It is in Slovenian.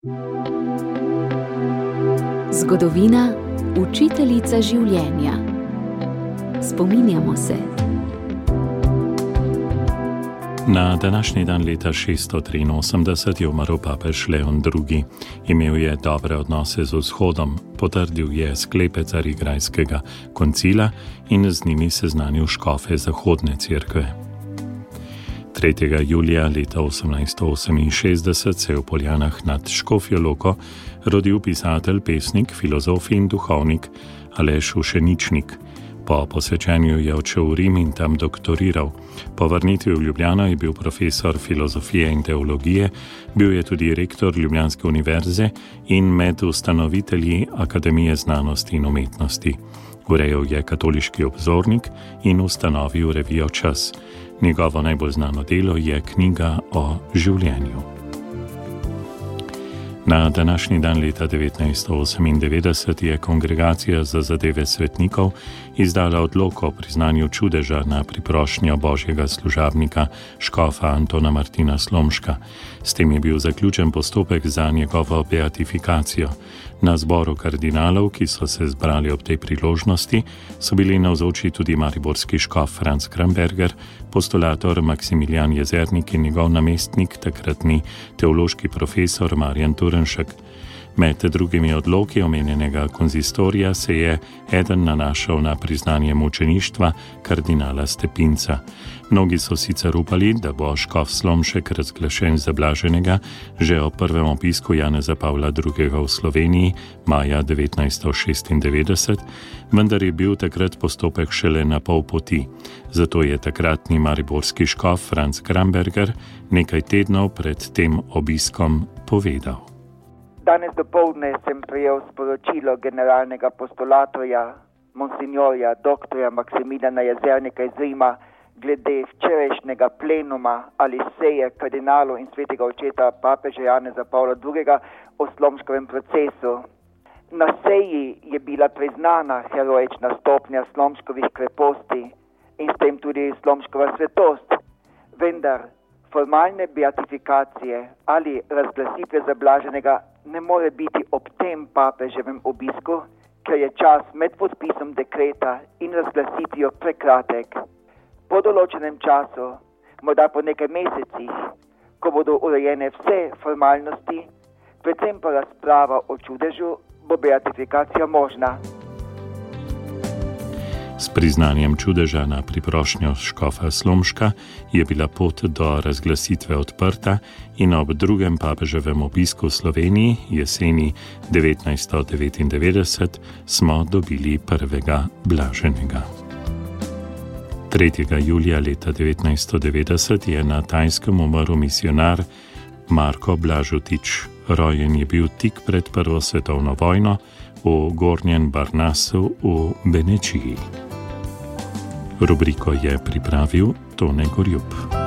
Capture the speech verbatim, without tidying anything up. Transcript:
Zgodovina, učiteljica življenja. Spominjamo se. Na današnji dan leta šeststo triinosemdeset je umrl papež Leon drugi. Imel je dobre odnose z vzhodom, potrdil je sklepe Carigrajskega koncila in z njimi seznanil škofe zahodne cerkve. tretjega julija leta osemnajststo oseminšestdeset se je v Poljanah nad Škofjo Loko rodil pisatelj, pesnik, filozof in duhovnik Aleš Ušeničnik. Po posvečenju je odšel v Rim in tam doktoriral. Po vrnitvi v Ljubljano je bil profesor filozofije in teologije, bil je tudi rektor Ljubljanske univerze in med ustanovitelji Akademije znanosti in umetnosti. Urejal je Katoliški obzornik in ustanovil revijo Čas. Njegovo najbolj znano delo je knjiga o življenju. Na današnji dan leta devetnajststo osemindevetdeset je Kongregacija za zadeve svetnikov izdala odlok o priznanju čudeža na priprošnjo božjega služabnika škofa Antona Martina Slomška. S tem je bil zaključen postopek za njegovo beatifikacijo. Na zboru kardinalov, ki so se zbrali ob tej priložnosti, so bili navzoči tudi mariborski škof Franc Kramberger, postulator Maksimilijan Jezernik in njegov namestnik, takratni teološki profesor Marjan Turnšek. Med drugimi odloki omenjenega konzistorija se je eden nanašal na priznanje mučeništva kardinala Stepinca. Mnogi so sicer upali, da bo škof Slomšek razglašen za blaženega že ob prvem obisku Janeza Pavla drugega v Sloveniji maja devetnajststo šestindevetdeset, vendar je bil takrat postopek šele na pol poti. Zato je takratni mariborski škof Franc Kramberger nekaj tednov pred tem obiskom povedal. Danes dopoldne sem prejel sporočilo generalnega postulatorja, monsignorja doktorja Maksimiljana Jezernika iz Rima, glede včerajšnjega plenuma ali seje kardinalov in svetega očeta papeža Janeza Pavla drugega o Slomškovem procesu. Na seji je bila priznana heroična stopnja Slomškovih kreposti in s tem tudi Slomškova svetost, vendar formalne beatifikacije ali razglasitve za blaženega ne more biti ob tem papeževem obisku, ker je čas med podpisom dekreta in razglasitvijo prekratek. Po določenem času, morda po nekaj mesecih, ko bodo urejene vse formalnosti, predvsem pa razprava o čudežu, bo beatifikacija možna. S priznanjem čudeža na priprošnjo škofa Slomška je bila pot do razglasitve odprta in ob drugem papeževem obisku v Sloveniji jeseni devetnajststo devetindevetdeset smo dobili prvega blaženega. tretjega julija leta devetnajststo devetdeset je na Tajskem umrl misijonar Marko Blažutič. Rojen je bil tik pred prvo svetovno vojno v Gornjem Barnasu v Benečiji. Rubriko je pripravil Tone Gorjup.